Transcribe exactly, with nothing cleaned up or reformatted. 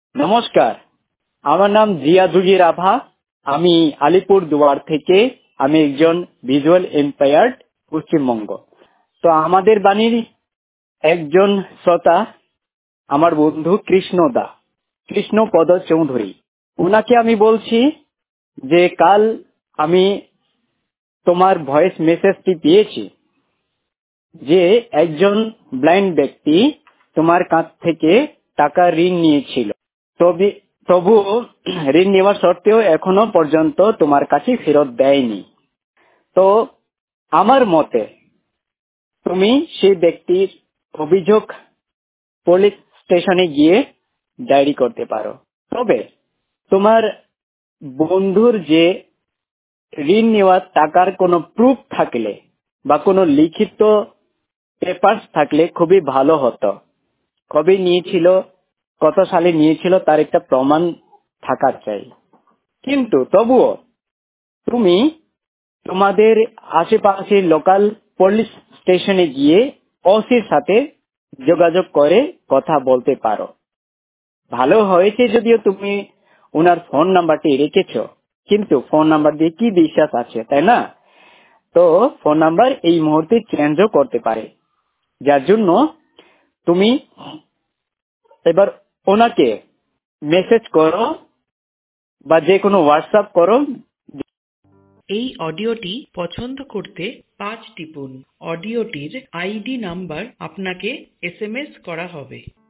নমস্কার, আমার নাম জিয়াদুগি রাভা। আমি আলিপুরদুয়ার থেকে। আমি একজন ভিজুয়াল এম্পায়ার্ড, পশ্চিমবঙ্গ। তো আমাদের বাণীর একজন শ্রোতা আমার বন্ধু কৃষ্ণদা, কৃষ্ণপদ চৌধুরী। ওনাকে আমি বলছি যে কাল আমি তোমার ভয়েস মেসেজটি পেয়েছি যে একজন ব্লাইন্ড ব্যক্তি তোমার কাছ থেকে টাকা ঋণ নিয়েছিল। তবে তবুও ঋণ নেওয়ার সত্ত্বেও এখনো পর্যন্ত তোমার কাছে ফেরত দেয়নি। তো আমার মতে তুমি সেই ব্যক্তির অভিযোগ পুলিশ স্টেশনে গিয়ে ডায়েরি করতে পারো। তবে তোমার বন্ধুর যে ঋণ নেওয়ার টাকার কোনো প্রুফ থাকলে বা কোনো লিখিত পেপারস থাকলে খুবই ভালো হতো। কবে নিয়েছিল, কত সালে নিয়েছিল, তার একটা প্রমাণ থাকার চাই। কিন্তু তবুও তুমি তোমাদের আশেপাশে লোকাল পুলিশ স্টেশনে গিয়ে ওসির সাথে যোগাযোগ করে কথা বলতে পারো। ভালো হয়েছে যদিও তুমি ওনার ফোন নাম্বারটি রেখেছো, কিন্তু ফোন নাম্বার দিয়ে কি বিশ্বাস আছে, তাই না? তো ফোন নাম্বার এই মুহূর্তে চেঞ্জও করতে পারে, যার জন্য তুমি এবার ওনাকে মেসেজ করো বা যে কোনো হোয়াটসঅ্যাপ করো। এই অডিওটি পছন্দ করতে পাঁচ টিপুন। অডিওটির আইডি নাম্বার আপনাকে এসএমএস করা হবে।